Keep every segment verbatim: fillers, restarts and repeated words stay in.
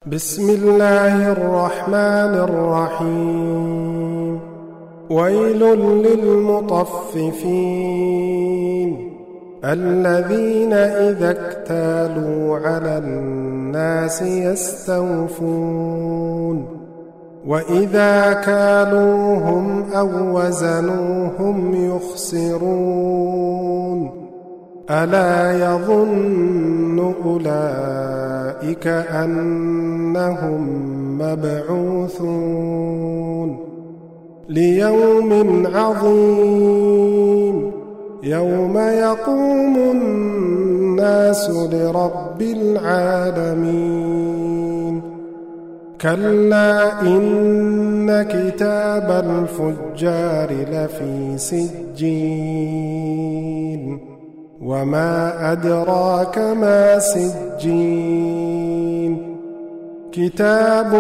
بسم الله الرحمن الرحيم. ويل للمطففين الذين إذا اكتالوا على الناس يستوفون وإذا كالوهم أو وزنوهم يخسرون ألا يظن أولئك أنهم مبعوثون ليوم عظيم يوم يقوم الناس لرب العالمين. كلا إن كتاب الفجار لفي سجين وما أدراك ما سجين كتاب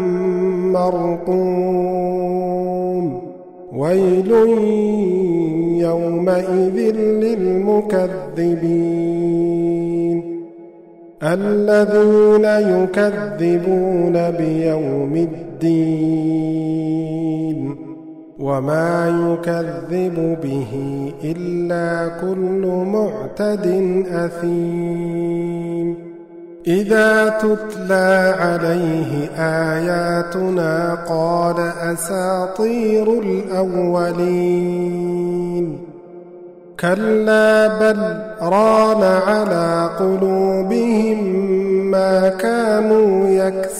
مرقوم ويل يومئذ للمكذبين الذين يكذبون بيوم الدين وما يكذب به إلا كل معتد أثيم. إذا تتلى عليه آياتنا قال أساطير الأولين كلا بل ران على قلوبهم ما كانوا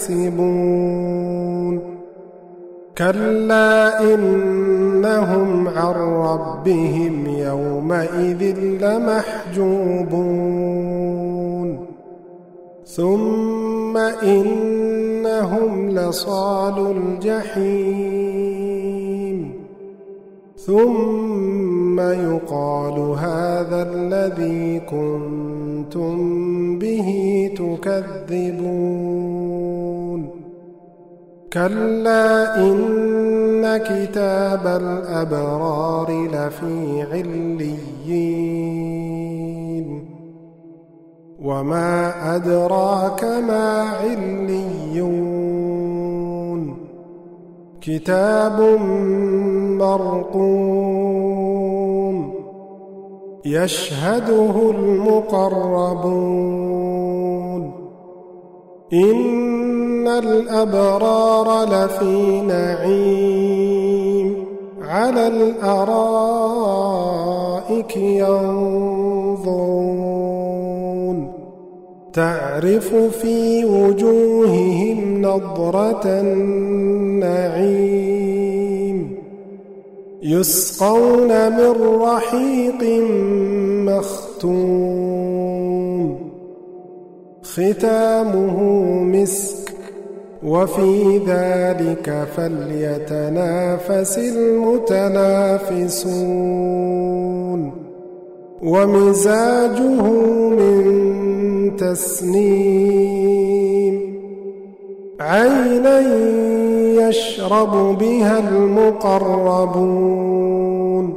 يكسبون كلا إنهم عن ربهم يومئذ لمحجوبون ثم إنهم لصالو الجحيم ثم يقال هذا الذي كنتم به تكذبون كلا إن كتاب الأبرار لفي عليين وما أدراك ما عليون كتاب مرقوم يشهده المقربون إن الأبرار لفي نعيم على الأرائك ينظرون تعرف في وجوههم نضرة النعيم يسقون من رحيق مختوم ختامه مسك وفي ذلك فليتنافس المتنافسون ومزاجه من تسنيم عينا يشرب بها المقربون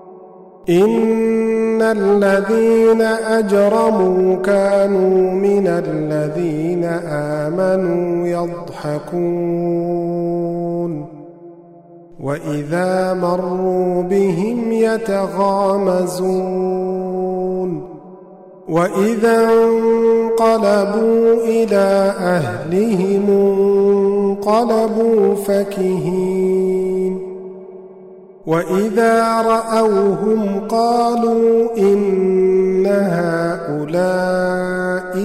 إن الذين أجرموا كانوا من الذين آمنوا يضحكون وإذا مروا بهم يتغامزون وإذا انقلبوا إلى أهلهم انقلبوا فكهين وإذا رأوهم قالوا إن هؤلاء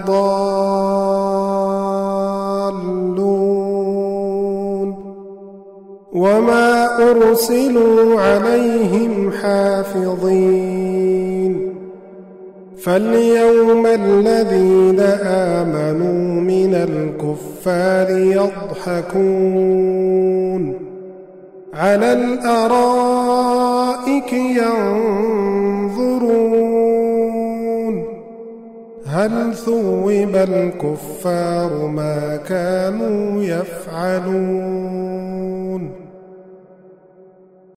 لضالون وما أرسلوا عليهم حافظين فاليوم الذين آمنوا من الكفار يضحكون على الأرائك ينظرون هل ثوب الكفار ما كانوا يفعلون